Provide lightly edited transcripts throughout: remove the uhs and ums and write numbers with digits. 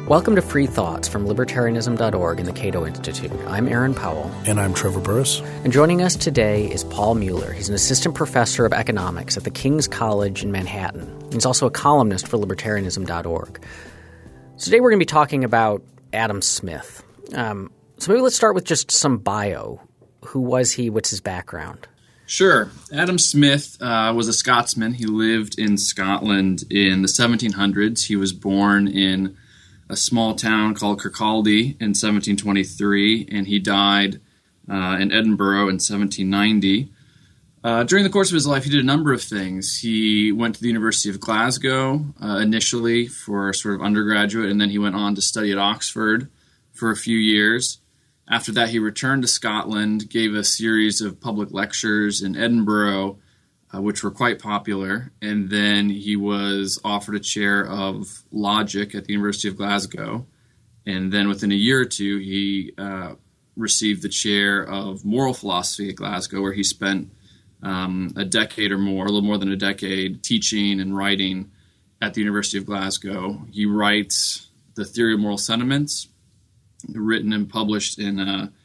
Welcome to Free Thoughts from Libertarianism.org and the Cato Institute. I'm Aaron Powell. And I'm Trevor Burrus. And joining us today is Paul Mueller. He's an assistant professor of economics at the King's College in Manhattan. He's also a columnist for Libertarianism.org. So today we're going to be talking about Adam Smith. So maybe let's start with just some bio. Who was he? What's his background? Sure. Adam Smith was a Scotsman. He lived in Scotland in the 1700s. He was born in a small town called Kirkcaldy in 1723, and he died in Edinburgh in 1790. During the course of his life, he did a number of things. He went to the University of Glasgow initially for sort of undergraduate, and then he went on to study at Oxford for a few years. After that, he returned to Scotland, gave a series of public lectures in Edinburgh, which were quite popular, and then he was offered a chair of logic at the University of Glasgow, and then within a year or two, he received the chair of moral philosophy at Glasgow, where he spent a decade or more, a little more than a decade, teaching and writing at the University of Glasgow. He writes The Theory of Moral Sentiments, written and published in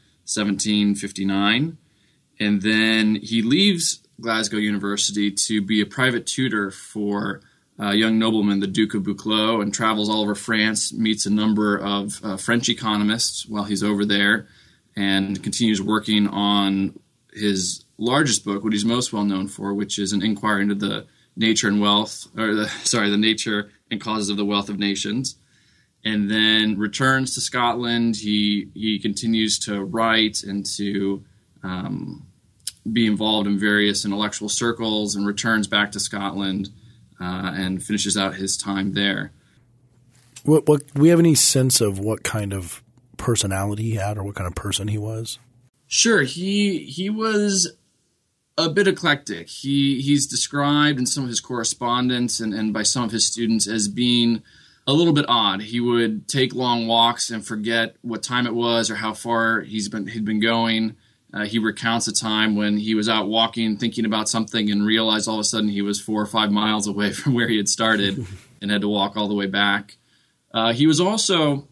1759, and then he leaves Glasgow University to be a private tutor for a young nobleman, the Duke of Buccleuch, and travels all over France, meets a number of French economists while he's over there, and continues working on his largest book, what he's most well known for, which is an inquiry into the nature and the nature and causes of the wealth of nations. And then returns to Scotland. He continues to write and to be involved in various intellectual circles, and returns back to Scotland and finishes out his time there. What do we have any sense of what kind of personality he had, or what kind of person he was? Sure, he was a bit eclectic. He's described in some of his correspondence and by some of his students as being a little bit odd. He would take long walks and forget what time it was or how far he'd been going. He recounts a time when he was out walking, thinking about something, and realized all of a sudden he was 4 or 5 miles away from where he had started and had to walk all the way back. He was also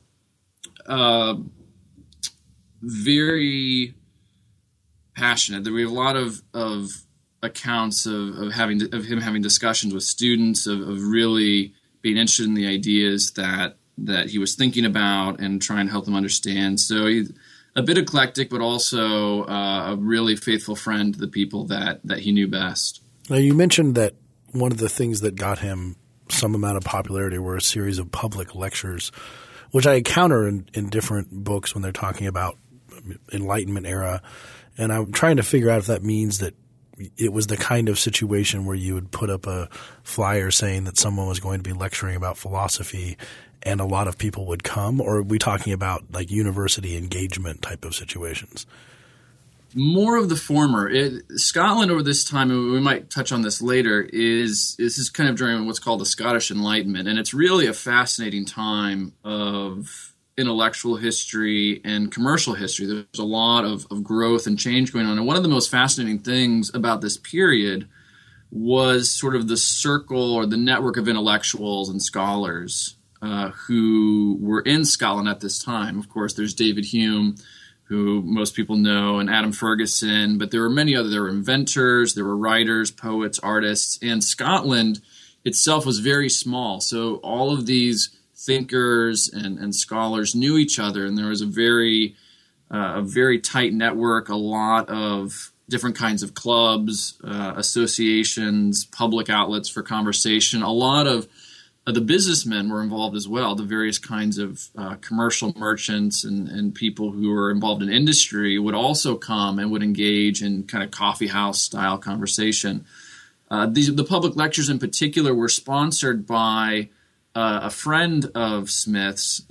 very passionate. There were a lot of accounts of him having discussions with students, of really being interested in the ideas that he was thinking about and trying to help them understand. So he's a bit eclectic, but also a really faithful friend to the people that he knew best. Now, you mentioned that one of the things that got him some amount of popularity were a series of public lectures, which I encounter in different books when they're talking about Enlightenment era. And I'm trying to figure out if that means that it was the kind of situation where you would put up a flyer saying that someone was going to be lecturing about philosophy and a lot of people would come, or are we talking about like university engagement type of situations? More of the former. Scotland over this time, and we might touch on this later, is kind of during what's called the Scottish Enlightenment, and it's really a fascinating time of intellectual history and commercial history. There's a lot of growth and change going on, and one of the most fascinating things about this period was sort of the circle or the network of intellectuals and scholars who were in Scotland at this time. Of course, there's David Hume, who most people know, and Adam Ferguson, but there were many other. There were inventors, there were writers, poets, artists, and Scotland itself was very small. So all of these thinkers and scholars knew each other, and there was a very tight network, a lot of different kinds of clubs, associations, public outlets for conversation. A lot of the businessmen were involved as well, the various kinds of commercial merchants and people who were involved in industry would also come and would engage in kind of coffee house style conversation. The public lectures in particular were sponsored by a friend of Smith's,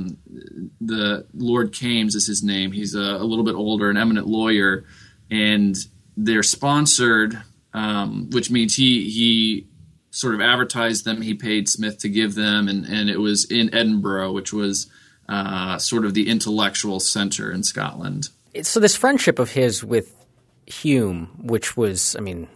the Lord Kames is his name. He's a little bit older, an eminent lawyer, and they're sponsored, which means he sort of advertised them. He paid Smith to give them, and it was in Edinburgh, which was sort of the intellectual center in Scotland. So this friendship of his with Hume, which was,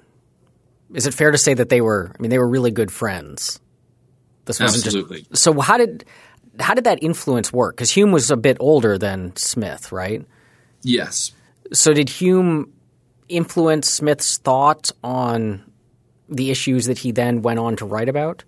is it fair to say that they were really good friends? This wasn't Absolutely. So how did how did that influence work? Because Hume was a bit older than Smith, right? Yes. So did Hume influence Smith's thought on the issues that he then went on to write about?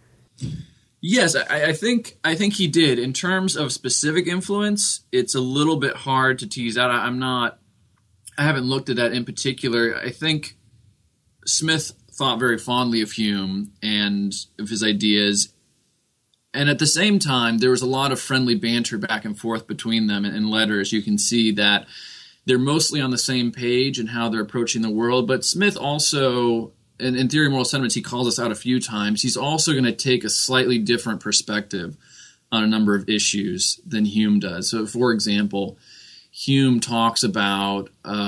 Yes, I think he did. In terms of specific influence, it's a little bit hard to tease out. I haven't looked at that in particular. I think Smith thought very fondly of Hume and of his ideas. And at the same time, there was a lot of friendly banter back and forth between them in letters. You can see that they're mostly on the same page in how they're approaching the world. But Smith also, in Theory of Moral Sentiments, he calls us out a few times. He's also going to take a slightly different perspective on a number of issues than Hume does. So, for example, Hume talks about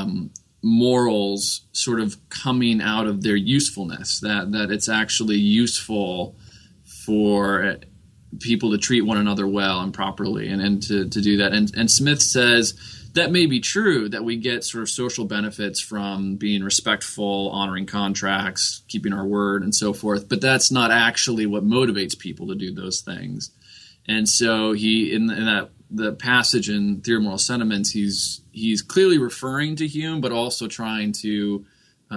morals sort of coming out of their usefulness, that it's actually useful for people to treat one another well and properly and to do that. And Smith says that may be true, that we get sort of social benefits from being respectful, honoring contracts, keeping our word, and so forth, but that's not actually what motivates people to do those things. And so he, in the passage in Theory of Moral Sentiments, he's clearly referring to Hume, but also trying to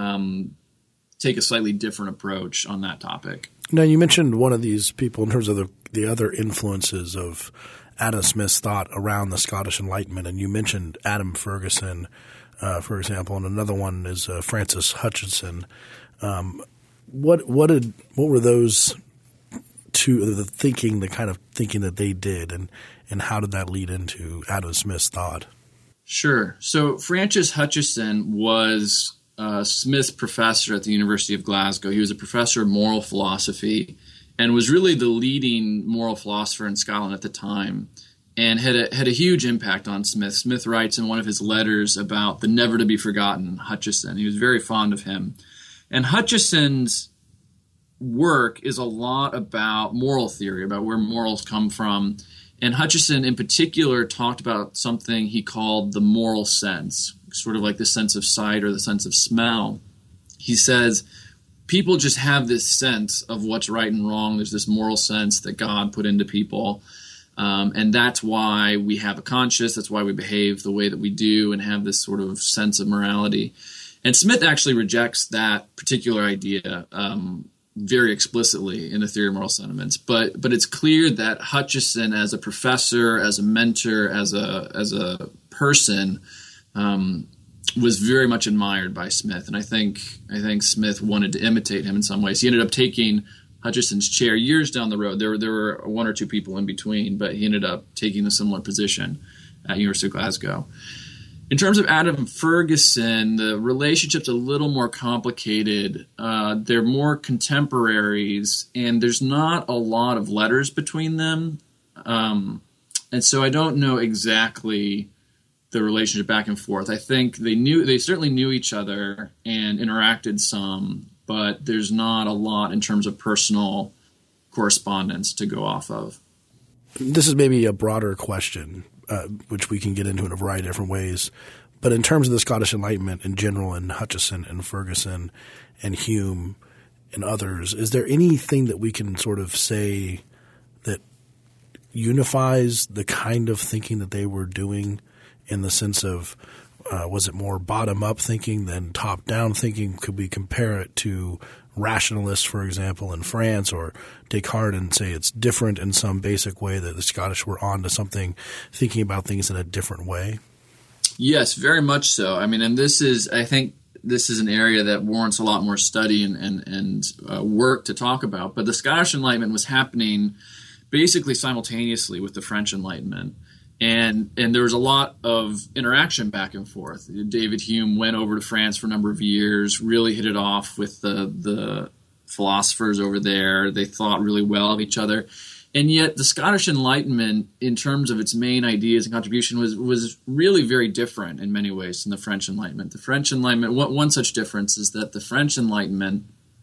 take a slightly different approach on that topic. Now, you mentioned one of these people in terms of the other influences of Adam Smith's thought around the Scottish Enlightenment, and you mentioned Adam Ferguson, for example, and another one is Francis Hutcheson. What were those two, the kind of thinking that they did, and how did that lead into Adam Smith's thought? Sure. So Francis Hutcheson was Smith's professor at the University of Glasgow. He was a professor of moral philosophy and was really the leading moral philosopher in Scotland at the time, and had a huge impact on Smith. Smith writes in one of his letters about the never-to-be-forgotten Hutcheson. He was very fond of him. And Hutcheson's work is a lot about moral theory, about where morals come from. And Hutcheson in particular talked about something he called the moral sense, sort of like the sense of sight or the sense of smell. He says people just have this sense of what's right and wrong. There's this moral sense that God put into people. And that's why we have a conscience. That's why we behave the way that we do and have this sort of sense of morality. And Smith actually rejects that particular idea very explicitly in the Theory of Moral Sentiments. But it's clear that Hutcheson, as a professor, as a mentor, as a person, was very much admired by Smith. And I think Smith wanted to imitate him in some ways. He ended up taking Hutcheson's chair years down the road. There were one or two people in between, but he ended up taking a similar position at University of Glasgow. In terms of Adam Ferguson, the relationship's a little more complicated. They're more contemporaries, and there's not a lot of letters between them. And so I don't know exactly the relationship back and forth. I think they certainly knew each other and interacted some, but there's not a lot in terms of personal correspondence to go off of. This is maybe a broader question, which we can get into in a variety of different ways. But in terms of the Scottish Enlightenment in general, and Hutcheson and Ferguson and Hume and others, is there anything that we can sort of say that unifies the kind of thinking that they were doing, in the sense of was it more bottom-up thinking than top-down thinking? Could we compare it to rationalists, for example, in France, or Descartes, and say it's different in some basic way, that the Scottish were on to something, thinking about things in a different way? Yes, very much so. I mean, and I think this is an area that warrants a lot more study and work to talk about. But the Scottish Enlightenment was happening basically simultaneously with the French Enlightenment. And there was a lot of interaction back and forth. David Hume went over to France for a number of years, really hit it off with the philosophers over there. They thought really well of each other. And yet the Scottish Enlightenment, in terms of its main ideas and contribution, was really very different in many ways than the French Enlightenment. The French Enlightenment, one such difference is that the French Enlightenment,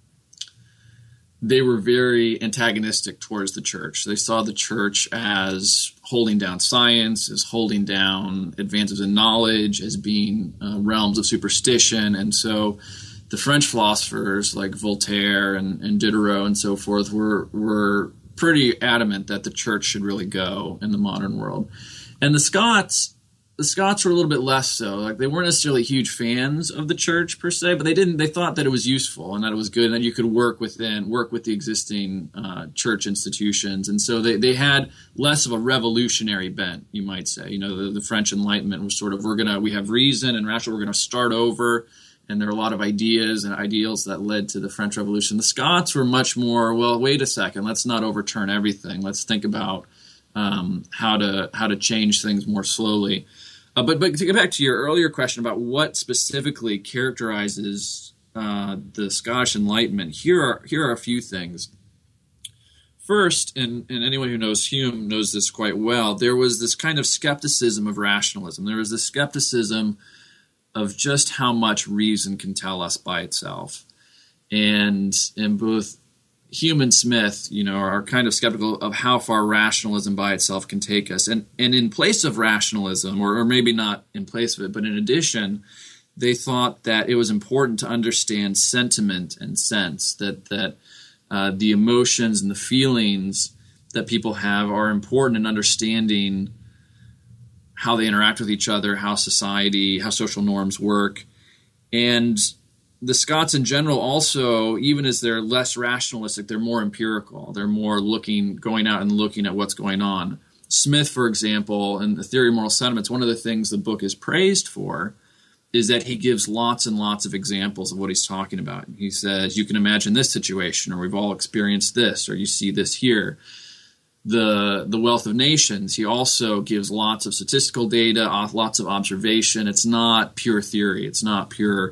they were very antagonistic towards the church. They saw the church as holding down science, as holding down advances in knowledge, as being realms of superstition. And so the French philosophers like Voltaire and Diderot and so forth were pretty adamant that the church should really go in the modern world. And the Scots were a little bit less so. Like, they weren't necessarily huge fans of the church per se, but they thought that it was useful and that it was good and that you could work with the existing church institutions. And so they had less of a revolutionary bent, you might say. You know, the French Enlightenment was sort of, we have reason and rational, we're going to start over. And there are a lot of ideas and ideals that led to the French Revolution. The Scots were much more, well, wait a second, let's not overturn everything. Let's think about how to change things more slowly. But to get back to your earlier question about what specifically characterizes the Scottish Enlightenment, here are a few things. First, and anyone who knows Hume knows this quite well, there was this kind of skepticism of rationalism. There was this skepticism of just how much reason can tell us by itself. And both Hume and Smith, are kind of skeptical of how far rationalism by itself can take us. And in place of rationalism, or maybe not in place of it, but in addition, they thought that it was important to understand sentiment and sense, that the emotions and the feelings that people have are important in understanding how they interact with each other, how social norms work. And the Scots in general also, even as they're less rationalistic, they're more empirical. They're more going out and looking at what's going on. Smith, for example, in The Theory of Moral Sentiments, one of the things the book is praised for is that he gives lots and lots of examples of what he's talking about. He says, you can imagine this situation, or we've all experienced this, or you see this here. The Wealth of Nations, he also gives lots of statistical data, lots of observation. It's not pure theory. It's not pure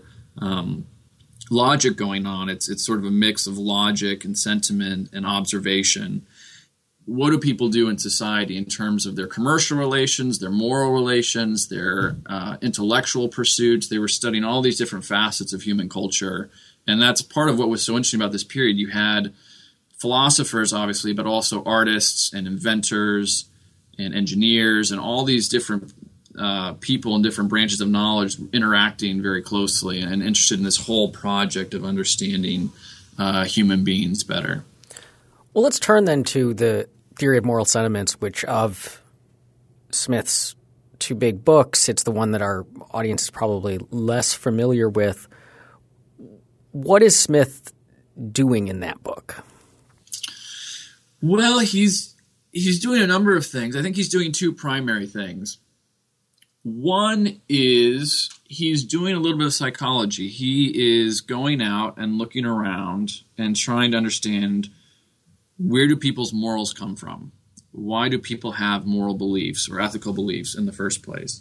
logic going on. It's sort of a mix of logic and sentiment and observation. What do people do in society in terms of their commercial relations, their moral relations, their intellectual pursuits? They were studying all these different facets of human culture. And that's part of what was so interesting about this period. You had philosophers, obviously, but also artists and inventors and engineers and all these different people in different branches of knowledge interacting very closely and interested in this whole project of understanding human beings better. Well, let's turn then to the Theory of Moral Sentiments, which of Smith's two big books, it's the one that our audience is probably less familiar with. What is Smith doing in that book? Well, he's doing a number of things. I think he's doing two primary things. One is he's doing a little bit of psychology. He is going out and looking around and trying to understand, where do people's morals come from? Why do people have moral beliefs or ethical beliefs in the first place?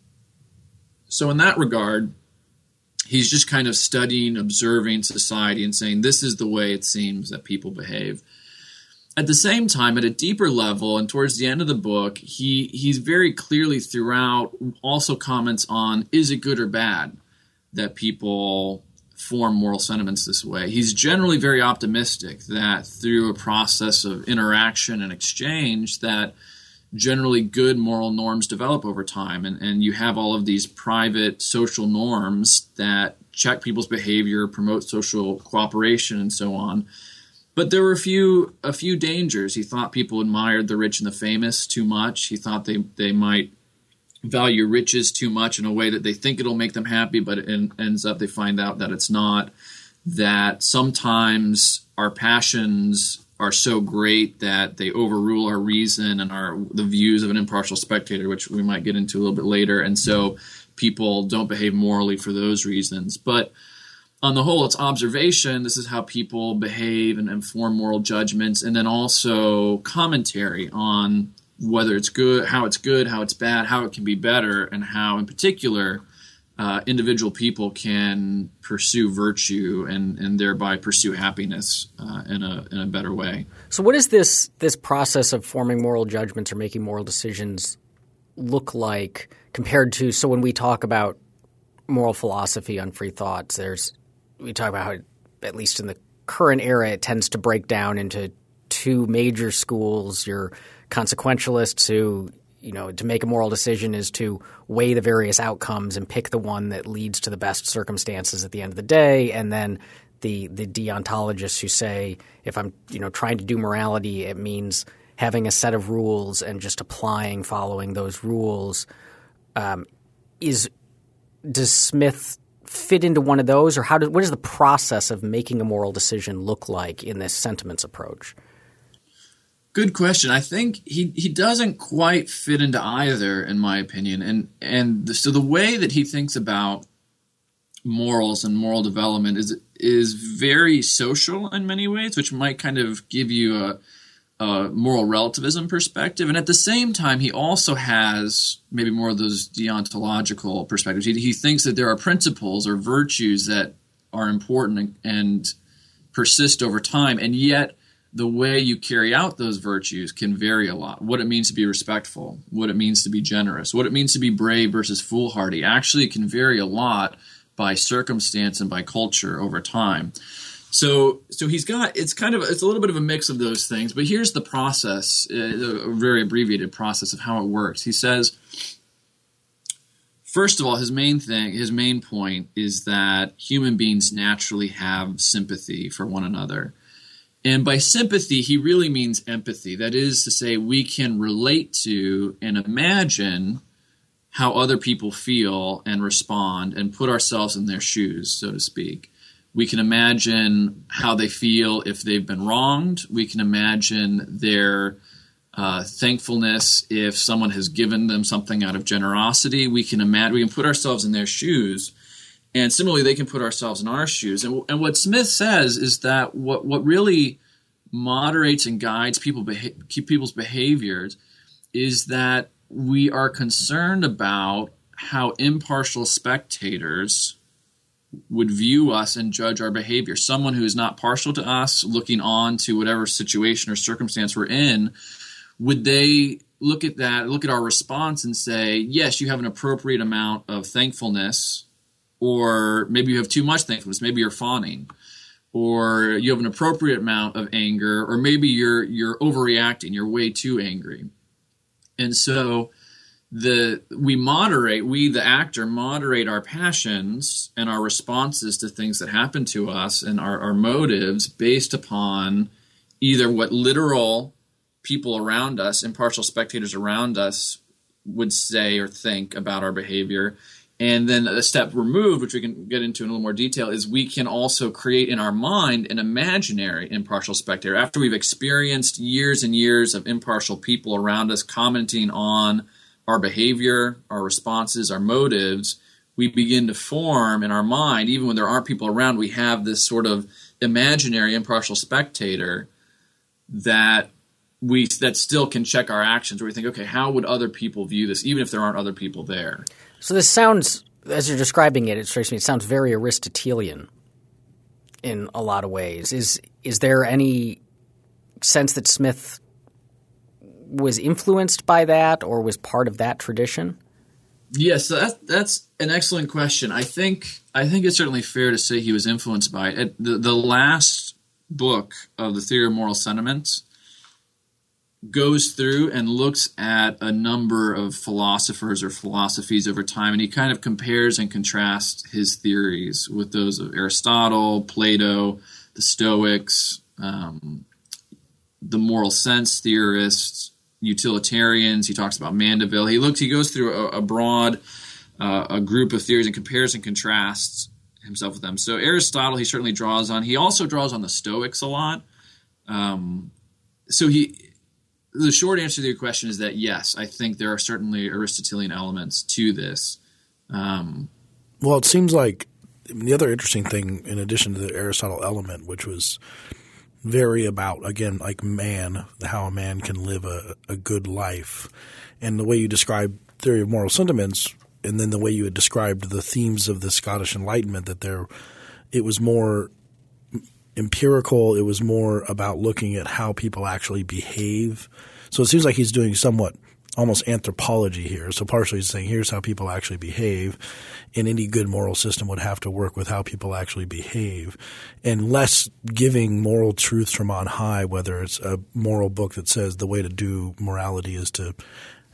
So in that regard, he's just kind of studying, observing society and saying, this is the way it seems that people behave. At the same time, at a deeper level, and towards the end of the book, he's very clearly throughout also comments on, is it good or bad that people form moral sentiments this way? He's generally very optimistic that through a process of interaction and exchange, that generally good moral norms develop over time. And you have all of these private social norms that check people's behavior, promote social cooperation, and so on. But there were a few dangers. He thought people admired the rich and the famous too much. He thought they might value riches too much in a way that they think it'll make them happy, but it ends up they find out that it's not. That sometimes our passions are so great that they overrule our reason and the views of an impartial spectator, which we might get into a little bit later. And so people don't behave morally for those reasons. But on the whole, it's observation. This is how people behave and form moral judgments. And then also commentary on whether it's good, how it's bad, how it can be better, and how, in particular, individual people can pursue virtue and thereby pursue happiness in a better way. So what does this process of forming moral judgments or making moral decisions look like compared to – so when we talk about moral philosophy on free thoughts, we talk about how, at least in the current era, it tends to break down into two major schools. Your consequentialists who, to make a moral decision is to weigh the various outcomes and pick the one that leads to the best circumstances at the end of the day. And then the deontologists who say if I'm trying to do morality, it means having a set of rules and just following those rules. Does Smith fit into one of those, or what does the process of making a moral decision look like in this sentiments approach? Good question. I think he doesn't quite fit into either, in my opinion. So the way that he thinks about morals and moral development is very social in many ways, which might kind of give you a moral relativism perspective. And at the same time, he also has maybe more of those deontological perspectives. He thinks that there are principles or virtues that are important and persist over time, and yet the way you carry out those virtues can vary a lot. What it means to be respectful, what it means to be generous, what it means to be brave versus foolhardy actually can vary a lot by circumstance and by culture over time. So it's a little bit of a mix of those things, but here's the process, a very abbreviated process of how it works. He says, first of all, his main point is that human beings naturally have sympathy for one another. And by sympathy, he really means empathy. That is to say, we can relate to and imagine how other people feel and respond and put ourselves in their shoes, so to speak. We can imagine how they feel if they've been wronged. We can imagine their thankfulness if someone has given them something out of generosity. We can put ourselves in their shoes. And similarly, they can put ourselves in our shoes. And what Smith says is that what really moderates and guides people's behaviors is that we are concerned about how impartial spectators would view us and judge our behavior. Someone who is not partial to us, looking on to whatever situation or circumstance we're in, would they look at our response and say, yes, you have an appropriate amount of thankfulness, or maybe you have too much thankfulness, maybe you're fawning, or you have an appropriate amount of anger, or maybe you're overreacting, you're way too angry. And so the actor moderate our passions and our responses to things that happen to us and our motives based upon either what literal people around us, impartial spectators around us, would say or think about our behavior. And then a step removed, which we can get into in a little more detail, is we can also create in our mind an imaginary impartial spectator. After we've experienced years and years of impartial people around us commenting on our behavior, our responses, our motives, we begin to form in our mind, even when there aren't people around, we have this sort of imaginary impartial spectator that still can check our actions, where we think, okay, how would other people view this, even if there aren't other people there? So this sounds, as you're describing it, it strikes me, it sounds very Aristotelian in a lot of ways. Is there any sense that Smith was influenced by that or was part of that tradition? Yes, that's an excellent question. I think it's certainly fair to say he was influenced by it. The last book of the Theory of Moral Sentiments goes through and looks at a number of philosophers or philosophies over time, and he kind of compares and contrasts his theories with those of Aristotle, Plato, the Stoics, the moral sense theorists, utilitarians. He talks about Mandeville. He goes through a broad a group of theories and compares and contrasts himself with them. So Aristotle he certainly draws on. He also draws on the Stoics a lot. The short answer to your question is that yes, I think there are certainly Aristotelian elements to this. Well, it seems like the other interesting thing, in addition to the Aristotle element, which was very about, again, like how a man can live a good life, and the way you describe Theory of Moral Sentiments, and then the way you had described the themes of the Scottish Enlightenment, that it was more empirical. It was more about looking at how people actually behave. So it seems like he's doing somewhat almost anthropology here. So partially he's saying here's how people actually behave, and any good moral system would have to work with how people actually behave, and less giving moral truths from on high, whether it's a moral book that says the way to do morality is to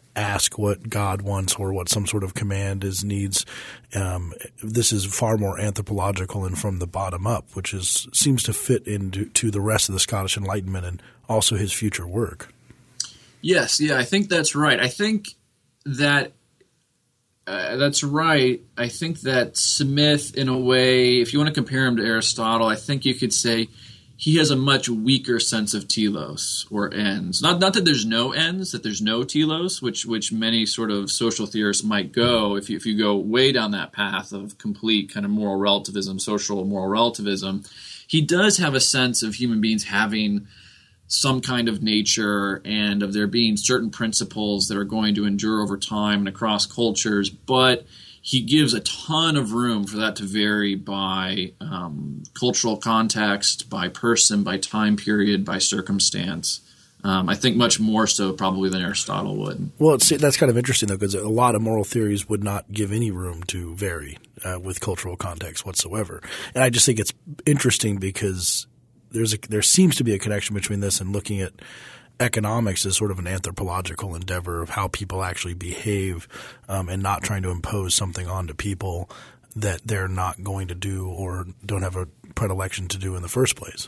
ask what God wants or what some sort of command is needs. This is far more anthropological and from the bottom up, which seems to fit into the rest of the Scottish Enlightenment and also his future work. Yes, yeah, I think that's right. I think that that's right. I think that Smith, in a way, if you want to compare him to Aristotle, I think you could say he has a much weaker sense of telos or ends. Not that there's no ends, that there's no telos, which many sort of social theorists might go if you go way down that path of complete kind of moral relativism, social moral relativism. He does have a sense of human beings having some kind of nature and of there being certain principles that are going to endure over time and across cultures, but he gives a ton of room for that to vary by cultural context, by person, by time period, by circumstance. I think much more so probably than Aristotle would. Well, that's kind of interesting, though, because a lot of moral theories would not give any room to vary with cultural context whatsoever. And I just think it's interesting because there seems to be a connection between this and looking at economics as sort of an anthropological endeavor of how people actually behave and not trying to impose something onto people that they're not going to do or don't have a predilection to do in the first place.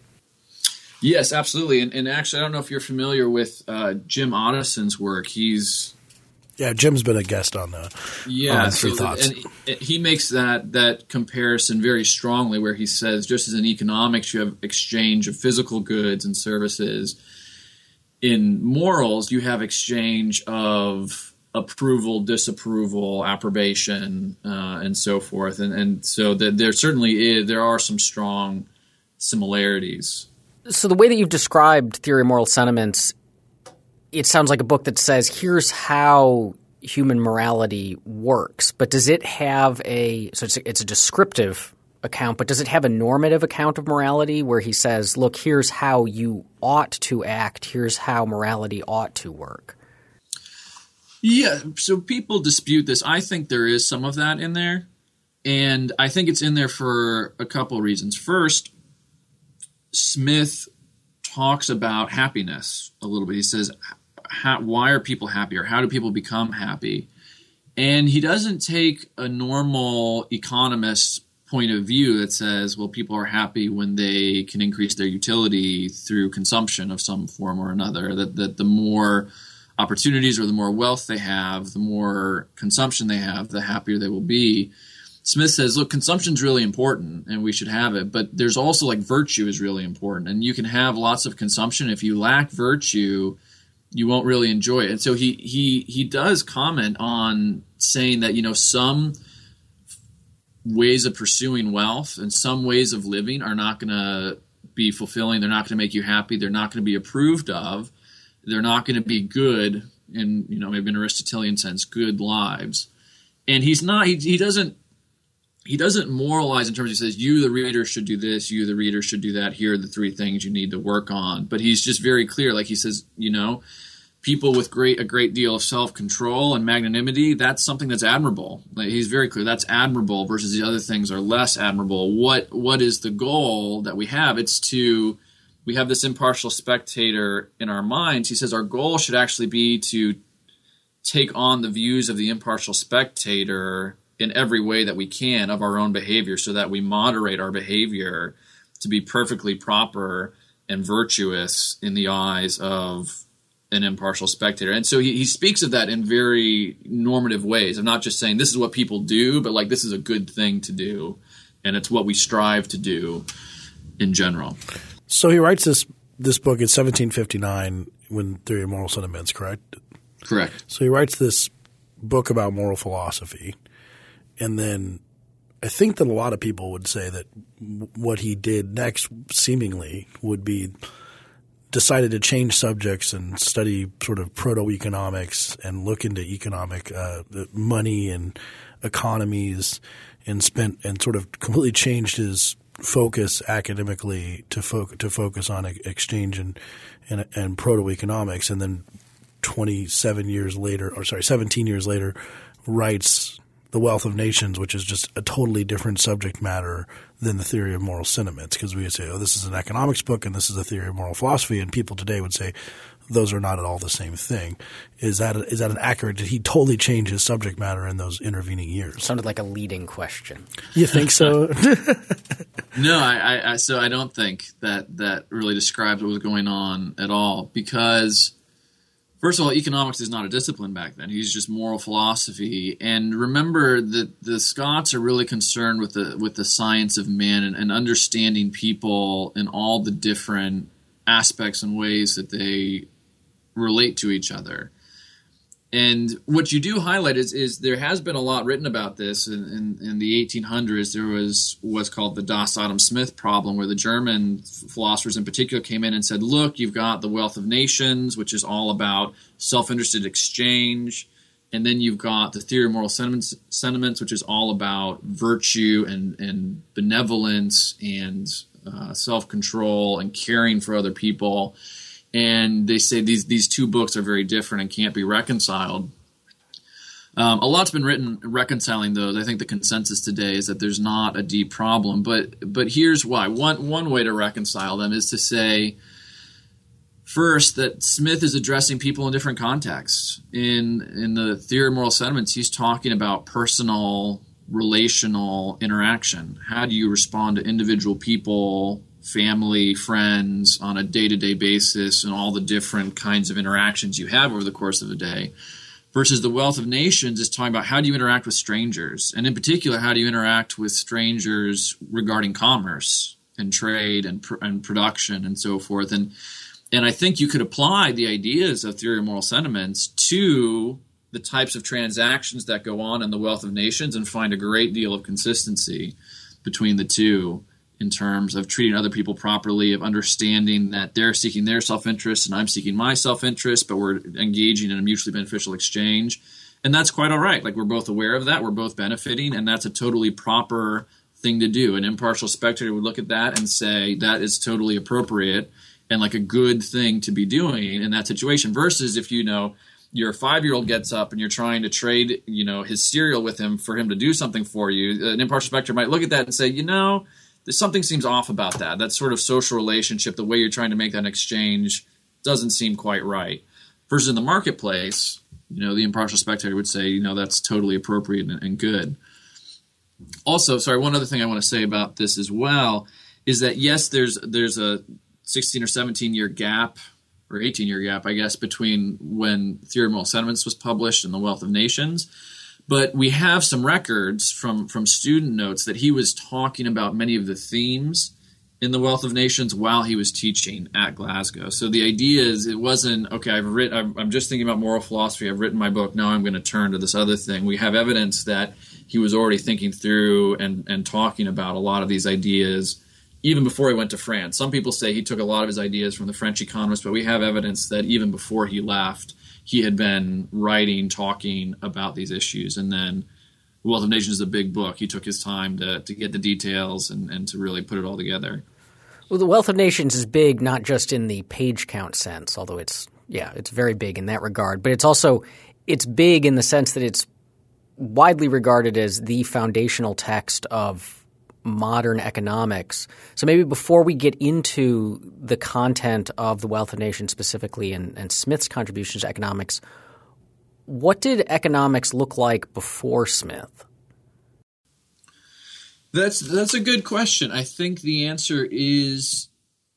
Yes, absolutely. And actually, I don't know if you're familiar with Jim Ottison's work. Yeah, Jim's been a guest on Free Thoughts. And he makes that comparison very strongly where he says just as in economics you have exchange of physical goods and services, in morals you have exchange of approval, disapproval, approbation, and so forth. And so that there are some strong similarities. So the way that you've described Theory of Moral Sentiments, it sounds like a book that says, here's how human morality works. But does it have it's a descriptive account, but does it have a normative account of morality where he says, look, here's how you ought to act, here's how morality ought to work? Yeah, so people dispute this. I think there is some of that in there. And I think it's in there for a couple of reasons. First, Smith talks about happiness a little bit. He says, why are people happy, or how do people become happy? And he doesn't take a normal economist's point of view that says, well, people are happy when they can increase their utility through consumption of some form or another, that the more opportunities or the more wealth they have, the more consumption they have, the happier they will be. Smith says, look, consumption's really important and we should have it, but there's also virtue is really important. And you can have lots of consumption. If you lack virtue, you won't really enjoy it. And so he does comment on saying that, some ways of pursuing wealth and some ways of living are not going to be fulfilling. They're not going to make you happy. They're not going to be approved of. They're not going to be good in, maybe an Aristotelian sense, good lives. And he doesn't moralize in terms of, he says, you, the reader, should do this, you, the reader, should do that. Here are the three things you need to work on. But he's just very clear. Like he says, people with a great deal of self-control and magnanimity, that's something that's admirable. He's very clear. That's admirable versus the other things are less admirable. What is the goal that we have? We have this impartial spectator in our minds. He says our goal should actually be to take on the views of the impartial spectator in every way that we can of our own behavior so that we moderate our behavior to be perfectly proper and virtuous in the eyes of an impartial spectator. And so he speaks of that in very normative ways. I'm not just saying this is what people do, but this is a good thing to do, and it's what we strive to do in general. So he writes this book in 1759 when Theory of Moral Sentiments, correct? Correct. So he writes this book about moral philosophy. And then I think that a lot of people would say that what he did next seemingly would be decided to change subjects and study sort of proto-economics and look into economic money and economies and sort of completely changed his focus academically to focus on exchange and proto-economics. And then 17 years later writes The Wealth of Nations, which is just a totally different subject matter than the Theory of Moral Sentiments, because we would say, this is an economics book and this is a theory of moral philosophy, and people today would say those are not at all the same thing. Is that an accurate? Did he totally change his subject matter in those intervening years? Sounded like a leading question. You think so? No, so I don't think that really describes what was going on at all, because first of all, economics is not a discipline back then. He's just moral philosophy. And remember that the Scots are really concerned with the science of man and understanding people in all the different aspects and ways that they relate to each other. And what you do highlight is there has been a lot written about this. In the 1800s, there was what's called the Das Adam Smith problem, where the German philosophers in particular came in and said, look, you've got the Wealth of Nations, which is all about self-interested exchange. And then you've got the Theory of Moral Sentiments, which is all about virtue and benevolence and self-control and caring for other people. And they say these two books are very different and can't be reconciled. A lot's been written reconciling those. I think the consensus today is that there's not a deep problem. But here's why. One way to reconcile them is to say, first, that Smith is addressing people in different contexts. In the Theory of Moral Sentiments, he's talking about personal, relational interaction. How do you respond to individual people, family, friends on a day-to-day basis, and all the different kinds of interactions you have over the course of a day? Versus the Wealth of Nations is talking about how do you interact with strangers, and in particular, how do you interact with strangers regarding commerce and trade and production and so forth. And I think you could apply the ideas of Theory of Moral Sentiments to the types of transactions that go on in the Wealth of Nations and find a great deal of consistency between the two, in terms of treating other people properly, of understanding that they're seeking their self-interest and I'm seeking my self-interest, but we're engaging in a mutually beneficial exchange. And that's quite all right. Like, we're both aware of that. We're both benefiting, and that's a totally proper thing to do. An impartial spectator would look at that and say that is totally appropriate and like a good thing to be doing in that situation. Versus if, your 5-year-old gets up and you're trying to trade, his cereal with him for him to do something for you, an impartial spectator might look at that and say, something seems off about that. That sort of social relationship, the way you're trying to make that exchange, doesn't seem quite right. Versus in the marketplace, the impartial spectator would say, that's totally appropriate and good. Also, one other thing I want to say about this as well is that, yes, there's a 16 or 17-year gap, or 18-year gap, I guess, between when Theory of Moral Sentiments was published and The Wealth of Nations. But we have some records from student notes that he was talking about many of the themes in The Wealth of Nations while he was teaching at Glasgow. So the idea is, it wasn't, okay, I'm just thinking about moral philosophy, I've written my book, now I'm going to turn to this other thing. We have evidence that he was already thinking through and talking about a lot of these ideas even before he went to France. Some people say he took a lot of his ideas from the French economists, but we have evidence that even before he left, he had been writing, talking about these issues. And then The Wealth of Nations is a big book. He took his time to get the details and to really put it all together. Well, The Wealth of Nations is big not just in the page count sense, although it's very big in that regard, but it's big in the sense that it's widely regarded as the foundational text of modern economics. So maybe before we get into the content of The Wealth of Nations specifically and Smith's contributions to economics, what did economics look like before Smith? That's a good question. I think the answer is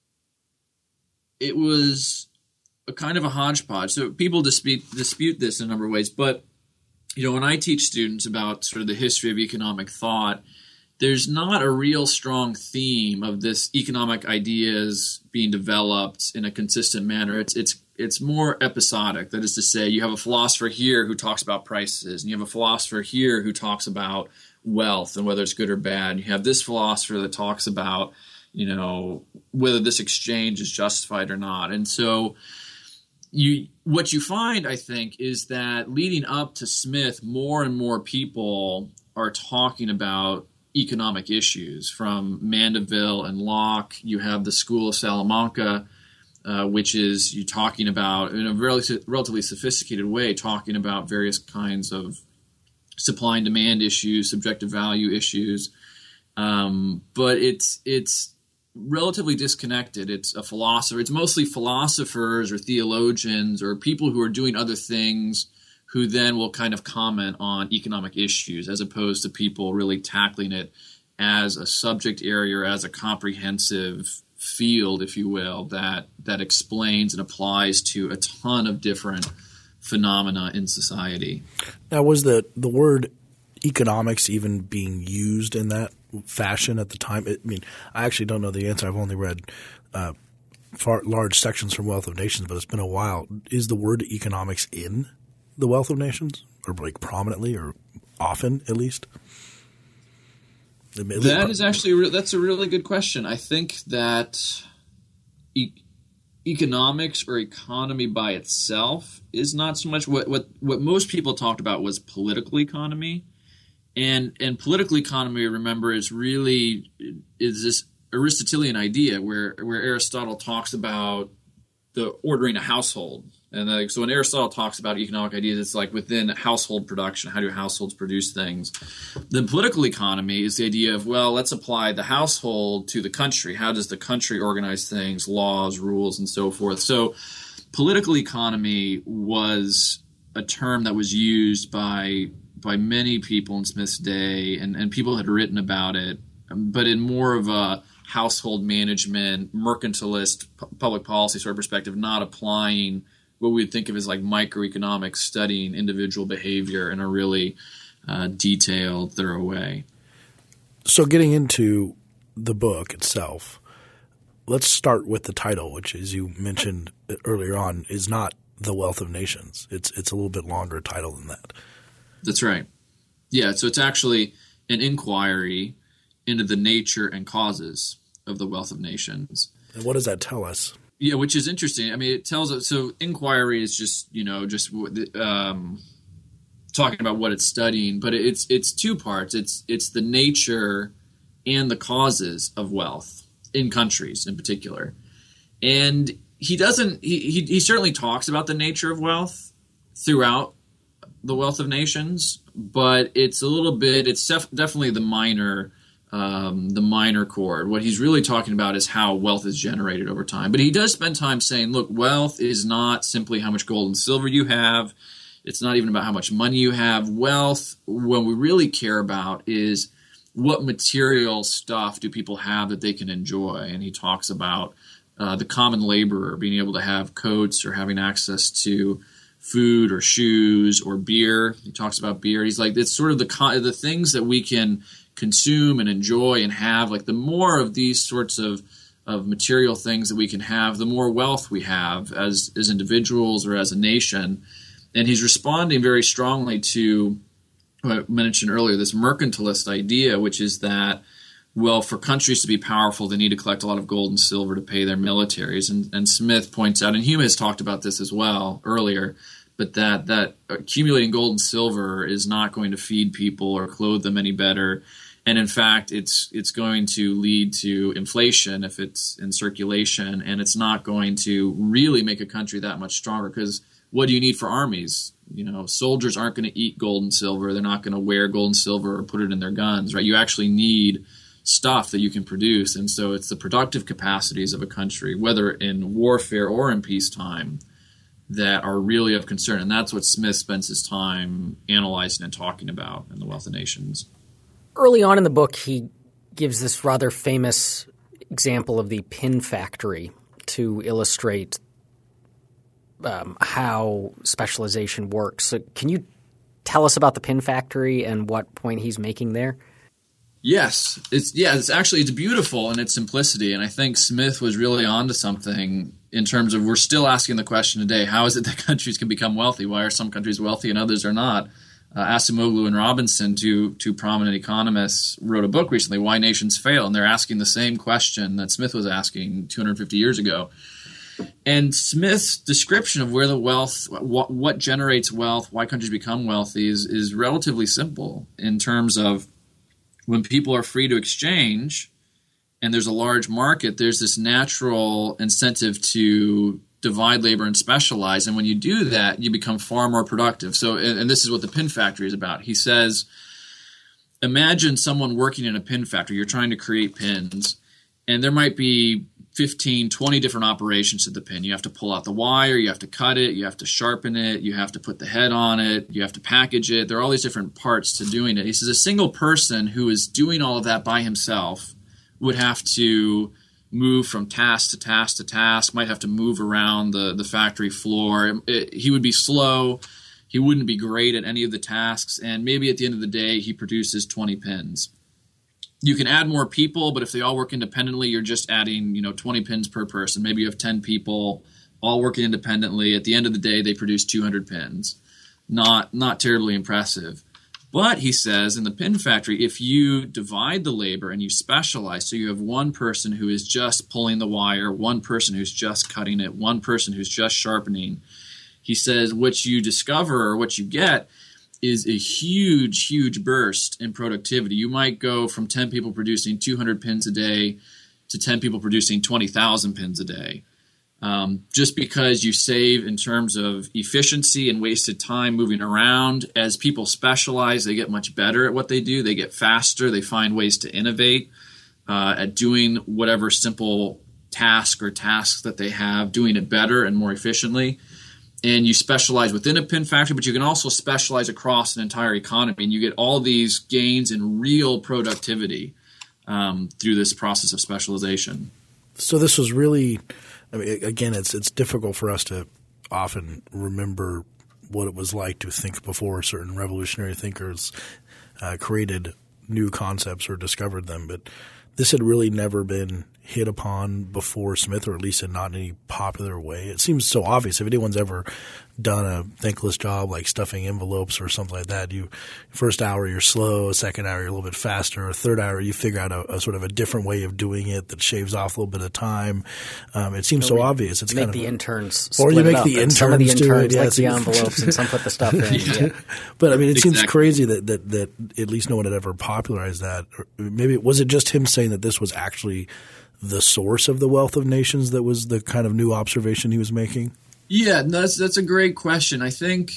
it was a kind of a hodgepodge. So people dispute this in a number of ways. But, when I teach students about sort of the history of economic thought, there's not a real strong theme of this economic ideas being developed in a consistent manner. It's more episodic. That is to say, you have a philosopher here who talks about prices, and you have a philosopher here who talks about wealth and whether it's good or bad. And you have this philosopher that talks about, whether this exchange is justified or not. And so what you find, I think, is that leading up to Smith, more and more people are talking about economic issues. From Mandeville and Locke, you have the School of Salamanca, which is you talking about, in a relatively sophisticated way, talking about various kinds of supply and demand issues, subjective value issues. But it's relatively disconnected. It's a philosopher. It's mostly philosophers or theologians or people who are doing other things who then will kind of comment on economic issues, as opposed to people really tackling it as a subject area or as a comprehensive field, if you will, that explains and applies to a ton of different phenomena in society. Now, was the word economics even being used in that fashion at the time? I mean, I actually don't know the answer. I've only read large sections from Wealth of Nations, but it's been a while. Is the word economics in the Wealth of Nations, or like prominently or often at least? That's a really good question. I think that economics or economy by itself is not so much what most people talked about was political economy. And political economy, remember, is this Aristotelian idea where Aristotle talks about the ordering a household. And so when Aristotle talks about economic ideas, it's like within household production, how do households produce things? Then political economy is the idea of, well, let's apply the household to the country. How does the country organize things, laws, rules, and so forth? So political economy was a term that was used by many people in Smith's day, and people had written about it, but in more of a household management, mercantilist, public policy sort of perspective, not applying what we would think of as like microeconomics, studying individual behavior in a really detailed, thorough way. So getting into the book itself, let's start with the title, which, as you mentioned earlier on, is not The Wealth of Nations. It's a little bit longer title than that. That's right. Yeah, so it's actually an inquiry into the nature and causes of the wealth of nations. And what does that tell us? Yeah, which is interesting. I mean, it tells us – so inquiry is just talking about what it's studying, but it's two parts. It's the nature and the causes of wealth in countries in particular. And he doesn't – he certainly talks about the nature of wealth throughout the Wealth of Nations, but it's a little bit – it's definitely the minor chord. What he's really talking about is how wealth is generated over time. But he does spend time saying, look, wealth is not simply how much gold and silver you have. It's not even about how much money you have. Wealth, what we really care about is what material stuff do people have that they can enjoy. And he talks about the common laborer being able to have coats or having access to food or shoes or beer. He talks about beer. He's like, it's sort of the things that we can consume and enjoy and have. Like the more of these sorts of material things that we can have, the more wealth we have as individuals or as a nation. And he's responding very strongly to what I mentioned earlier, this mercantilist idea, which is that, well, for countries to be powerful, they need to collect a lot of gold and silver to pay their militaries. And Smith points out, and Hume has talked about this as well earlier, but that accumulating gold and silver is not going to feed people or clothe them any better. And in fact, it's going to lead to inflation if it's in circulation, and it's not going to really make a country that much stronger, because what do you need for armies? Soldiers aren't going to eat gold and silver. They're not going to wear gold and silver or put it in their guns, right? You actually need stuff that you can produce. And so it's the productive capacities of a country, whether in warfare or in peacetime, that are really of concern. And that's what Smith spends his time analyzing and talking about in The Wealth of Nations. Early on in the book, he gives this rather famous example of the pin factory to illustrate how specialization works. So can you tell us about the pin factory and what point he's making there? Yes. It's beautiful in its simplicity. And I think Smith was really onto something in terms of, we're still asking the question today, how is it that countries can become wealthy? Why are some countries wealthy and others are not? Acemoglu and Robinson, two prominent economists, wrote a book recently, Why Nations Fail, and they're asking the same question that Smith was asking 250 years ago. And Smith's description of where the wealth, what generates wealth, why countries become wealthy is relatively simple in terms of when people are free to exchange and there's a large market, there's this natural incentive to divide labor and specialize. And when you do that, you become far more productive. So, and this is what the pin factory is about. He says, imagine someone working in a pin factory. You're trying to create pins. And there might be 15, 20 different operations to the pin. You have to pull out the wire, you have to cut it, you have to sharpen it, you have to put the head on it, you have to package it. There are all these different parts to doing it. He says a single person who is doing all of that by himself would have to move from task to task to task, might have to move around the factory floor. He would be slow. He wouldn't be great at any of the tasks. And maybe at the end of the day, he produces 20 pins. You can add more people, but if they all work independently, you're just adding 20 pins per person. Maybe you have 10 people all working independently. At the end of the day, they produce 200 pins. Not terribly impressive. But he says in the pin factory, if you divide the labor and you specialize, so you have one person who is just pulling the wire, one person who's just cutting it, one person who's just sharpening, he says what you discover or what you get is a huge, huge burst in productivity. You might go from 10 people producing 200 pins a day to 10 people producing 20,000 pins a day. Just because you save in terms of efficiency and wasted time moving around. As people specialize, they get much better at what they do. They get faster. They find ways to innovate at doing whatever simple task or tasks that they have, doing it better and more efficiently. And you specialize within a pin factory, but you can also specialize across an entire economy. And you get all these gains in real productivity through this process of specialization. So this was really – I mean, again, it's difficult for us to often remember what it was like to think before certain revolutionary thinkers created new concepts or discovered them. But this had really never been hit upon before Smith, or at least in not any popular way. It seems so obvious. If anyone's ever done a thankless job like stuffing envelopes or something like that, first hour you're slow, second hour you're a little bit faster, third hour you figure out a sort of a different way of doing it that shaves off a little bit of time. It seems so obvious. It's make the interns split it up. Or you make the interns some of the interns do it. like the envelopes and some put the stuff in. Yeah. But I mean, it seems crazy that at least no one had ever popularized that. Or maybe was it just him saying that this was actually the source of the wealth of nations that was the kind of new observation he was making? Yeah, that's a great question. I think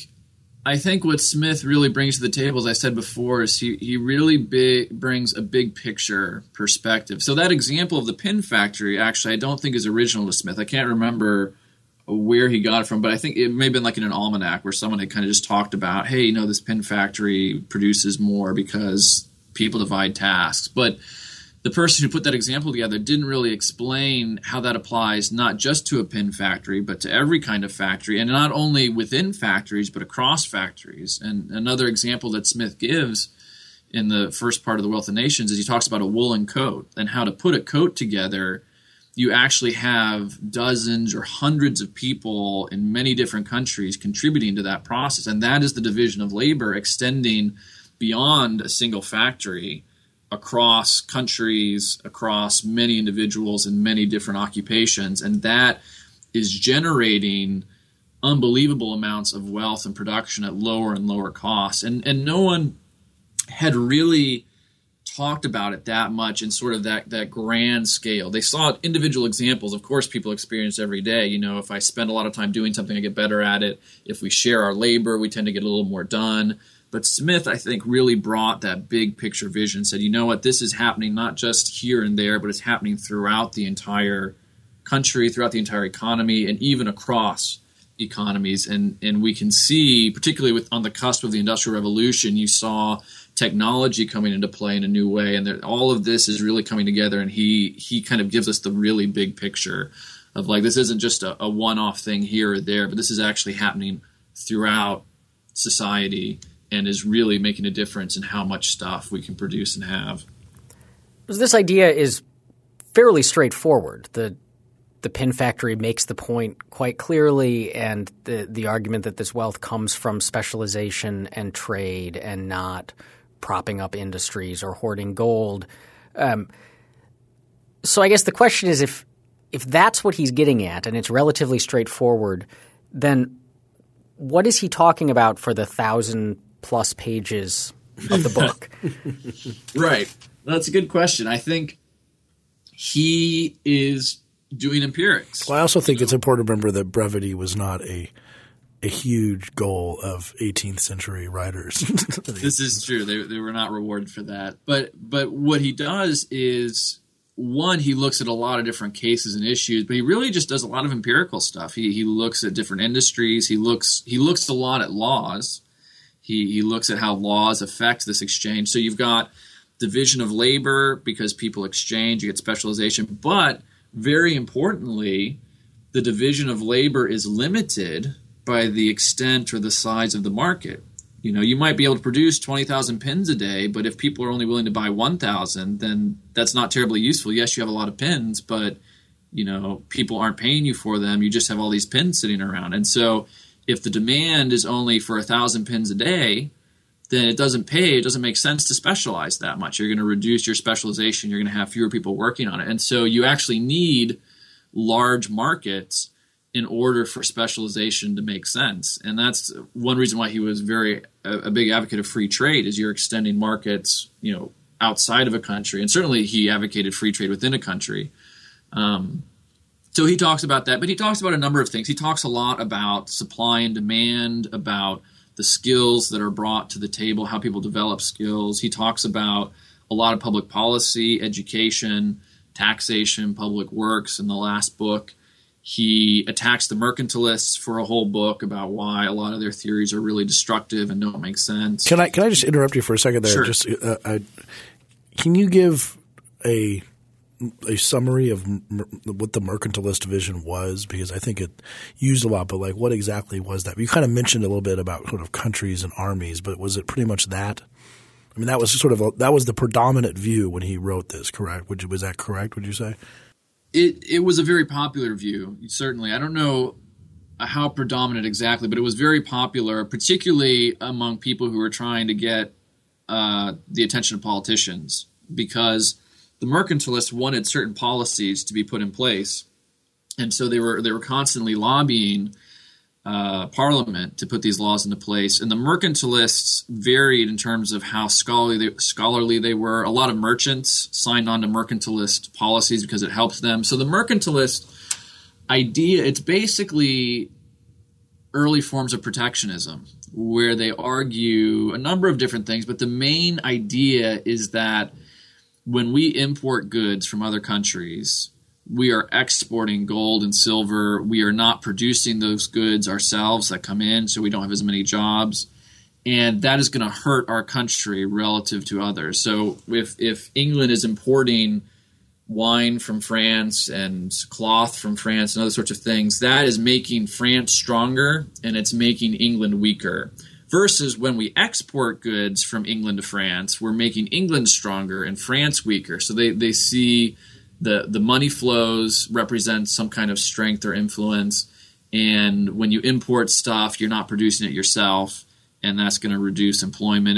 what Smith really brings to the table, as I said before, is he really brings a big picture perspective. So that example of the pin factory, actually, I don't think is original to Smith. I can't remember where he got it from, but I think it may have been like in an almanac where someone had kind of just talked about, hey, this pin factory produces more because people divide tasks. But the person who put that example together didn't really explain how that applies not just to a pin factory, but to every kind of factory, and not only within factories, but across factories. And another example that Smith gives in the first part of The Wealth of Nations is he talks about a woolen coat and how to put a coat together. You actually have dozens or hundreds of people in many different countries contributing to that process. And that is the division of labor extending beyond a single factory, across countries, across many individuals in many different occupations. And that is generating unbelievable amounts of wealth and production at lower and lower costs. And no one had really talked about it that much in sort of that grand scale. They saw individual examples. Of course, people experience every day. If I spend a lot of time doing something, I get better at it. If we share our labor, we tend to get a little more done. But Smith, I think, really brought that big picture vision, said, this is happening not just here and there, but it's happening throughout the entire country, throughout the entire economy, and even across economies. And we can see, particularly on the cusp of the Industrial Revolution, you saw technology coming into play in a new way. And all of this is really coming together, and he kind of gives us the really big picture of this isn't just a one-off thing here or there, but this is actually happening throughout society, and is really making a difference in how much stuff we can produce and have. This idea is fairly straightforward. The pin factory makes the point quite clearly, and the argument that this wealth comes from specialization and trade and not propping up industries or hoarding gold. So I guess the question is, if that's what he's getting at and it's relatively straightforward, then what is he talking about for the 1,000+ pages of the book? Right. That's a good question. I think he is doing empirics. Well, I also think it's important to remember that brevity was not a huge goal of 18th century writers. This is true. They were not rewarded for that. But what he does is one, he looks at a lot of different cases and issues, but he really just does a lot of empirical stuff. He looks at different industries. He looks a lot at laws. He looks at how laws affect this exchange. So you've got division of labor because people exchange, you get specialization. But very importantly, the division of labor is limited by the extent or the size of the market. You might be able to produce 20,000 pins a day, but if people are only willing to buy 1,000, then that's not terribly useful. Yes, you have a lot of pins, but people aren't paying you for them. You just have all these pins sitting around. And so if the demand is only for 1,000 pins a day, then it doesn't make sense to specialize that much. You're going to reduce your specialization. You're going to have fewer people working on it. And so you actually need large markets in order for specialization to make sense. And that's one reason why he was a big advocate of free trade, is you're extending markets, outside of a country. And certainly he advocated free trade within a country. So he talks about that, but he talks about a number of things. He talks a lot about supply and demand, about the skills that are brought to the table, how people develop skills. He talks about a lot of public policy, education, taxation, public works in the last book. He attacks the mercantilists for a whole book about why a lot of their theories are really destructive and don't make sense. Can I just interrupt you for a second there? Sure. Just can you give a summary of what the mercantilist division was? Because I think it used a lot, but like what exactly was that? You kind of mentioned a little bit about sort of countries and armies, but was it pretty much that? I mean, that was that was the predominant view when he wrote this, correct? Was that correct, would you say? It was a very popular view, certainly. I don't know how predominant exactly, but it was very popular, particularly among people who were trying to get the attention of politicians, because the mercantilists wanted certain policies to be put in place, and so they were constantly lobbying Parliament to put these laws into place. And the mercantilists varied in terms of how scholarly they were. A lot of merchants signed on to mercantilist policies because it helps them. So the mercantilist idea, it's basically early forms of protectionism, where they argue a number of different things, but the main idea is that when we import goods from other countries, we are exporting gold and silver. We are not producing those goods ourselves that come in, so we don't have as many jobs. And that is going to hurt our country relative to others. So if England is importing wine from France and cloth from France and other sorts of things, that is making France stronger and it's making England weaker. Versus when we export goods from England to France, we're making England stronger and France weaker. So they see the money flows represent some kind of strength or influence. And when you import stuff, you're not producing it yourself, and that's going to reduce employment.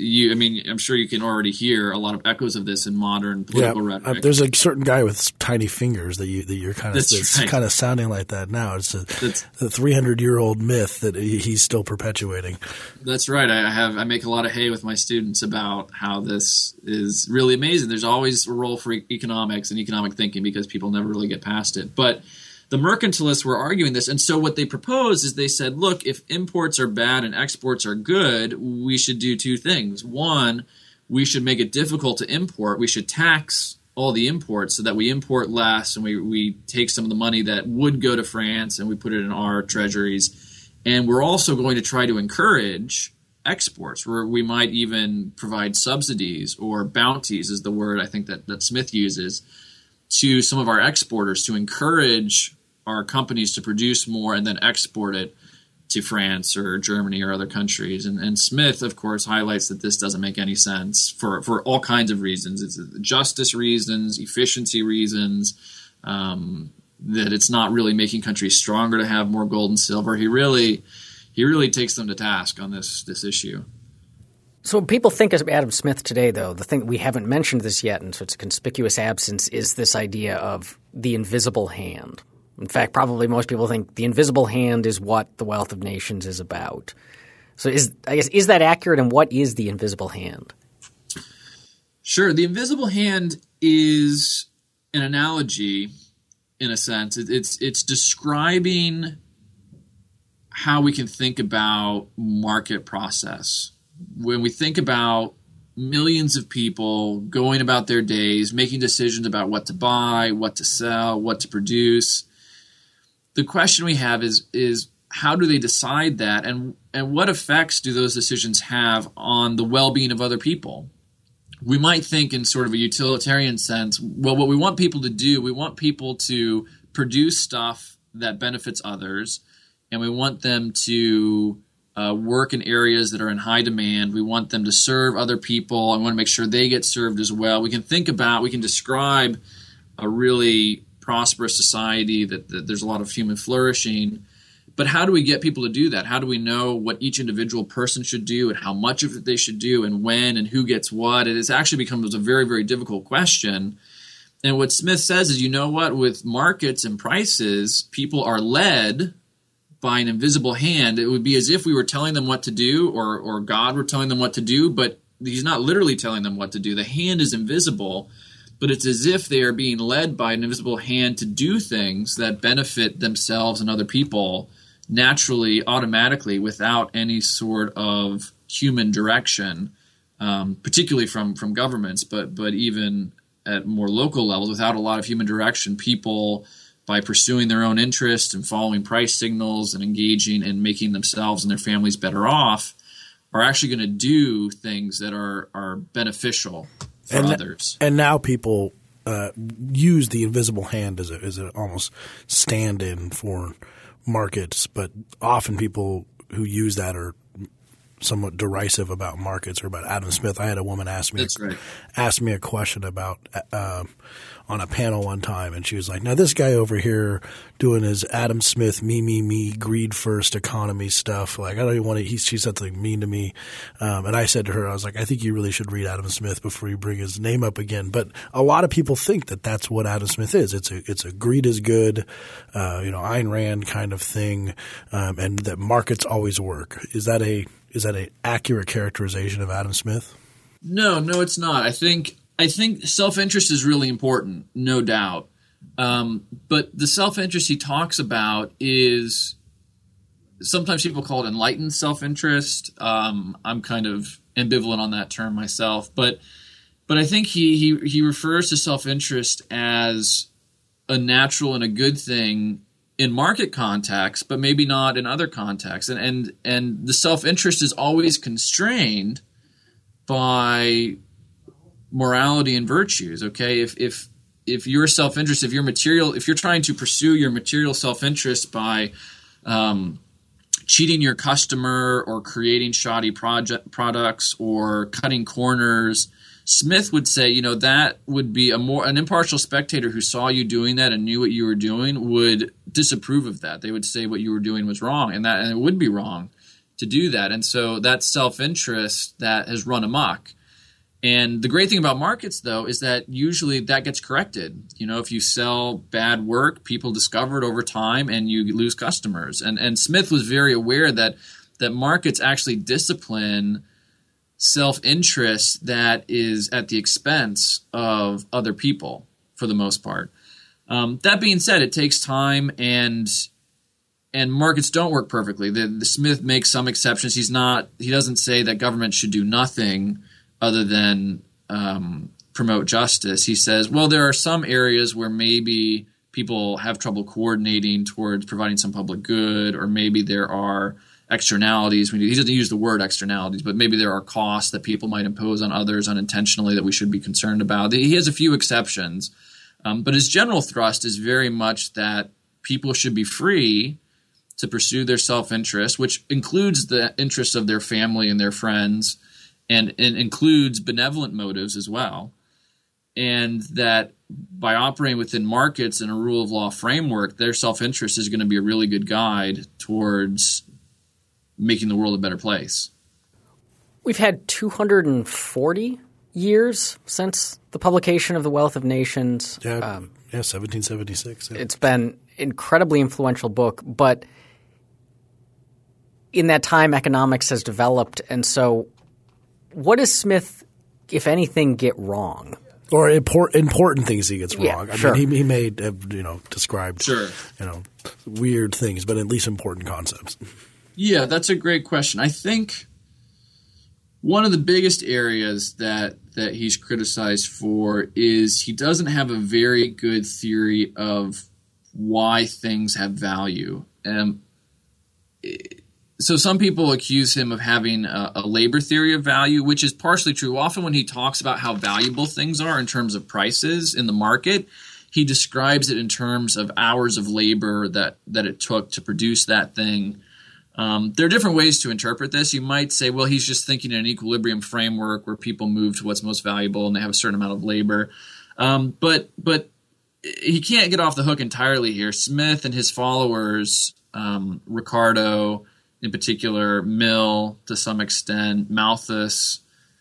I'm sure you can already hear a lot of echoes of this in modern political rhetoric. There's a certain guy with tiny fingers that you're kind of right. kind of sounding like that now. It's a 300-year-old myth that he's still perpetuating. That's right. I make a lot of hay with my students about how this is really amazing. There's always a role for economics and economic thinking because people never really get past it. But the mercantilists were arguing this, and so what they proposed is they said, look, if imports are bad and exports are good, we should do two things. One, we should make it difficult to import. We should tax all the imports so that we import less, and we take some of the money that would go to France and we put it in our treasuries. And we're also going to try to encourage exports, where we might even provide subsidies or bounties is the word I think that Smith uses, to some of our exporters to encourage our companies to produce more and then export it to France or Germany or other countries. And Smith, of course, highlights that this doesn't make any sense for all kinds of reasons. It's justice reasons, efficiency reasons, that it's not really making countries stronger to have more gold and silver. He really takes them to task on this issue. So when people think of Adam Smith today, though, the thing we haven't mentioned this yet, and so it's a conspicuous absence, is this idea of the invisible hand. In fact, probably most people think the invisible hand is what the Wealth of Nations is about. So is that accurate, and what is the invisible hand? Sure. The invisible hand is an analogy, in a sense. It's describing how we can think about market process. When we think about millions of people going about their days, making decisions about what to buy, what to sell, what to produce. The question we have is how do they decide that, and what effects do those decisions have on the well-being of other people? We might think in sort of a utilitarian sense, well, what we want people to do, we want people to produce stuff that benefits others, and we want them to work in areas that are in high demand. We want them to serve other people. I want to make sure they get served as well. We can describe a really prosperous society that there's a lot of human flourishing. But how do we get people to do that? How do we know what each individual person should do and how much of it they should do and when and who gets what? It actually becomes a very, very difficult question. And what Smith says is, you know what, with markets and prices, people are led by an invisible hand. It would be as if we were telling them what to do or God were telling them what to do, but he's not literally telling them what to do. The hand is invisible, but it's as if they are being led by an invisible hand to do things that benefit themselves and other people naturally, automatically, without any sort of human direction, particularly from governments, but even at more local levels, without a lot of human direction, people, by pursuing their own interests and following price signals and engaging and making themselves and their families better off, are actually going to do things that are beneficial for others. And now people use the invisible hand as a almost stand-in for markets, but often people who use that are somewhat derisive about markets or about Adam Smith. I had a woman ask me a question about on a panel one time, and she was like, now this guy over here doing his Adam Smith me, greed first economy stuff, like I don't even want to – she said something mean to me, and I said to her, I was like, I think you really should read Adam Smith before you bring his name up again. But a lot of people think that that's what Adam Smith is. It's a greed is good, Ayn Rand kind of thing, and that markets always work. Is that an accurate characterization of Adam Smith? No, it's not. I think self-interest is really important, no doubt. But the self-interest he talks about is sometimes people call it enlightened self-interest. I'm kind of ambivalent on that term myself, but I think he refers to self-interest as a natural and a good thing in market contexts, but maybe not in other contexts. And the self-interest is always constrained by morality and virtues. Okay, if your self-interest, if you're trying to pursue your material self-interest by cheating your customer or creating shoddy products or cutting corners, Smith would say, that would be an impartial spectator who saw you doing that and knew what you were doing would disapprove of that. They would say what you were doing was wrong, and it would be wrong to do that. And so that self-interest that has run amok. And the great thing about markets, though, is that usually that gets corrected. If you sell bad work, people discover it over time and you lose customers. And Smith was very aware that markets actually discipline self-interest that is at the expense of other people for the most part. That being said, it takes time and markets don't work perfectly. The Smith makes some exceptions. He doesn't say that government should do nothing other than promote justice. He says, well, there are some areas where maybe people have trouble coordinating towards providing some public good, or maybe there are externalities. He doesn't use the word externalities, but maybe there are costs that people might impose on others unintentionally that we should be concerned about. He has a few exceptions, but his general thrust is very much that people should be free to pursue their self-interest, which includes the interests of their family and their friends, and includes benevolent motives as well. And that by operating within markets and a rule of law framework, their self-interest is going to be a really good guide towards making the world a better place. We've had 240 years since the publication of The Wealth of Nations. 1776. Yeah. It's been an incredibly influential book, but in that time, economics has developed. And so what does Smith, if anything, get wrong? Or important things he gets wrong. Yeah, sure. I mean, he may have described weird things, but at least important concepts. Yeah, that's a great question. I think One of the biggest areas that he's criticized for is he doesn't have a very good theory of why things have value. So some people accuse him of having a labor theory of value, which is partially true. Often when he talks about how valuable things are in terms of prices in the market, he describes it in terms of hours of labor that it took to produce that thing. There are different ways to interpret this. You might say, well, he's just thinking in an equilibrium framework where people move to what's most valuable and they have a certain amount of labor. But he can't get off the hook entirely here. Smith and his followers, Ricardo in particular, Mill to some extent, Malthus,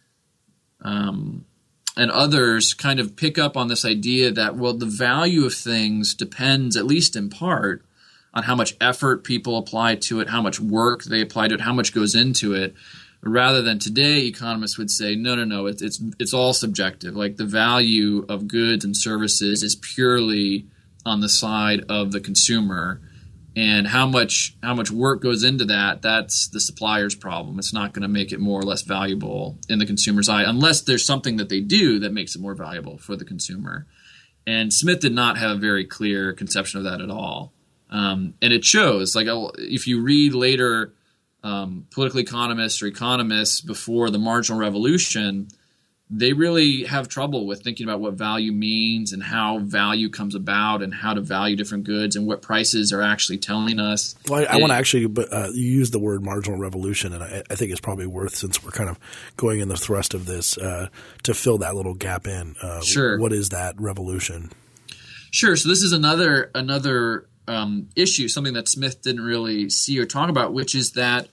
and others kind of pick up on this idea that, well, the value of things depends, at least in part, on how much effort people apply to it, how much work they apply to it, how much goes into it, rather than today economists would say, no, it's all subjective. Like the value of goods and services is purely on the side of the consumer, and how much work goes into that's the supplier's problem. It's not going to make it more or less valuable in the consumer's eye unless there's something that they do that makes it more valuable for the consumer. And Smith did not have a very clear conception of that at all. And it shows, like if you read later political economists or economists before the marginal revolution, they really have trouble with thinking about what value means and how value comes about and how to value different goods and what prices are actually telling us. Well, I want to actually you use the word marginal revolution, and I think it's probably worth, since we're kind of going in the thrust of this, to fill that little gap in. Sure. What is that revolution? Sure. So this is another issue, something that Smith didn't really see or talk about, which is that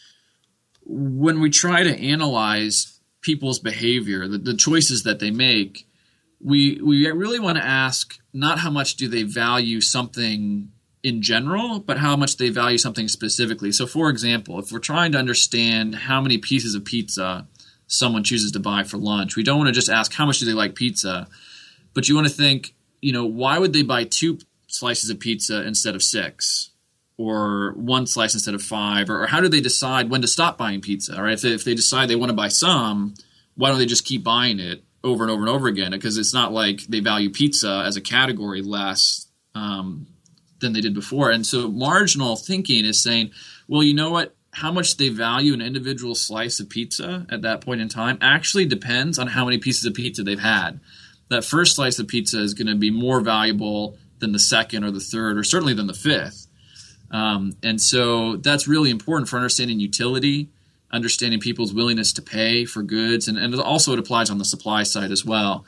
when we try to analyze people's behavior, the choices that they make, we really want to ask not how much do they value something in general, but how much they value something specifically. So, for example, if we're trying to understand how many pieces of pizza someone chooses to buy for lunch, we don't want to just ask how much do they like pizza, but you want to think, why would they buy 2 slices of pizza instead of 6? Or 1 slice instead of 5, or how do they decide when to stop buying pizza? Right? If they decide they want to buy some, why don't they just keep buying it over and over and over again? Because it's not like they value pizza as a category less than they did before. And so marginal thinking is saying, well, you know what? How much they value an individual slice of pizza at that point in time actually depends on how many pieces of pizza they've had. That first slice of pizza is going to be more valuable than the second or the third, or certainly than the fifth. And so that's really important for understanding utility, understanding people's willingness to pay for goods, and also it applies on the supply side as well.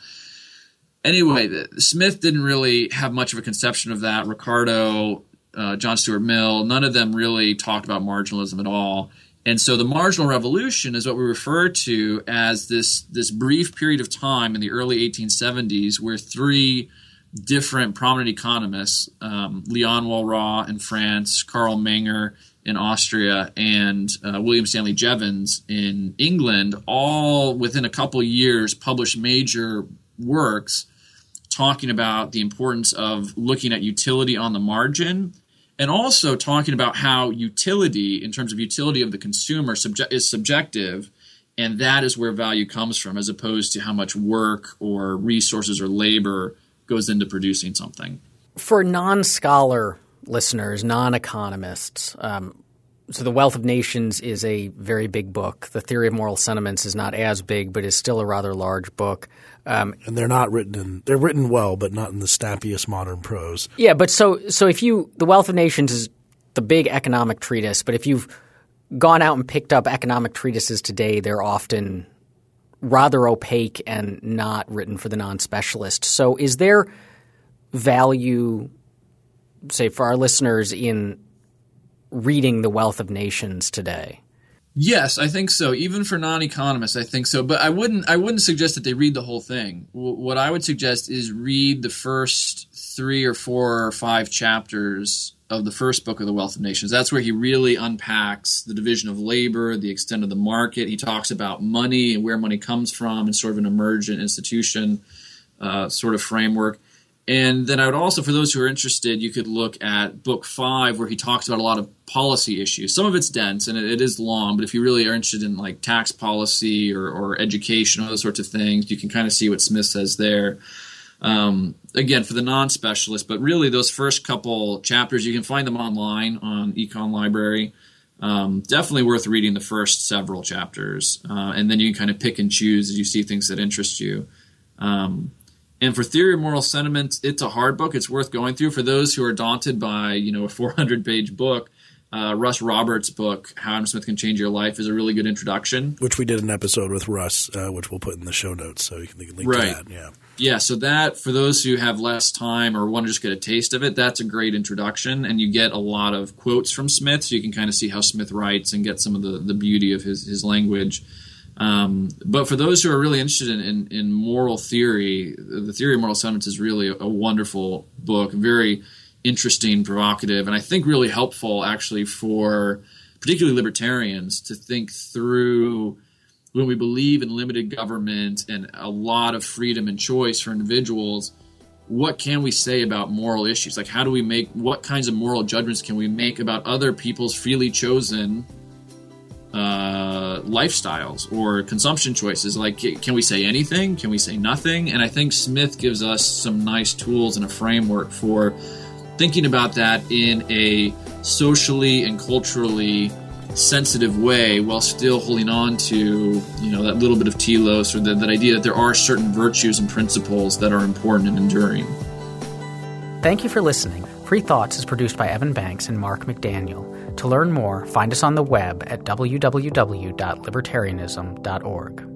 Anyway, Smith didn't really have much of a conception of that. Ricardo, John Stuart Mill, none of them really talked about marginalism at all. And so the marginal revolution is what we refer to as this brief period of time in the early 1870s where 3 different prominent economists, Leon Walras in France, Karl Menger in Austria, and William Stanley Jevons in England, all within a couple years published major works talking about the importance of looking at utility on the margin, and also talking about how utility, in terms of utility of the consumer, is subjective, and that is where value comes from, as opposed to how much work or resources or labor goes into producing something. For non-scholar listeners, non-economists, so The Wealth of Nations is a very big book. The Theory of Moral Sentiments is not as big, but is still a rather large book. And they're not written they're written well, but not in the snappiest modern prose. Yeah, but so if The Wealth of Nations is the big economic treatise, but if you've gone out and picked up economic treatises today, they're often rather opaque and not written for the non-specialist. So is there value, say, for our listeners in reading The Wealth of Nations today? Yes, I think so. Even for non-economists, I think so. But I wouldn't suggest that they read the whole thing. What I would suggest is read the first 3 or 4 or 5 chapters of the first book of The Wealth of Nations. That's where he really unpacks the division of labor, the extent of the market. He talks about money and where money comes from and sort of an emergent institution sort of framework. And then I would also, for those who are interested, you could look at book 5, where he talks about a lot of policy issues. Some of it's dense and it is long, but if you really are interested in like tax policy or education, all those sorts of things, you can kind of see what Smith says there. Again, for the non-specialist, but really those first couple chapters, you can find them online on Econ Library. Definitely worth reading the first several chapters, and then you can kind of pick and choose as you see things that interest you. And for Theory of Moral Sentiments, it's a hard book. It's worth going through. For those who are daunted by, a 400-page book, Russ Roberts' book, How Adam Smith Can Change Your Life, is a really good introduction. Which we did an episode with Russ, which we'll put in the show notes, so you can link to that. Yeah. Yeah, so that, for those who have less time or want to just get a taste of it, that's a great introduction, and you get a lot of quotes from Smith, so you can kind of see how Smith writes and get some of the beauty of his language. But for those who are really interested in moral theory, the Theory of Moral Sentiments is really a wonderful book, very interesting, provocative, and I think really helpful actually for particularly libertarians to think through, when we believe in limited government and a lot of freedom and choice for individuals, what can we say about moral issues? Like, what kinds of moral judgments can we make about other people's freely chosen lifestyles or consumption choices? Like, can we say anything? Can we say nothing? And I think Smith gives us some nice tools and a framework for thinking about that in a socially and culturally sensitive way, while still holding on to, that little bit of telos, or that idea that there are certain virtues and principles that are important and enduring. Thank you for listening. Free Thoughts is produced by Evan Banks and Mark McDaniel. To learn more, find us on the web at www.libertarianism.org.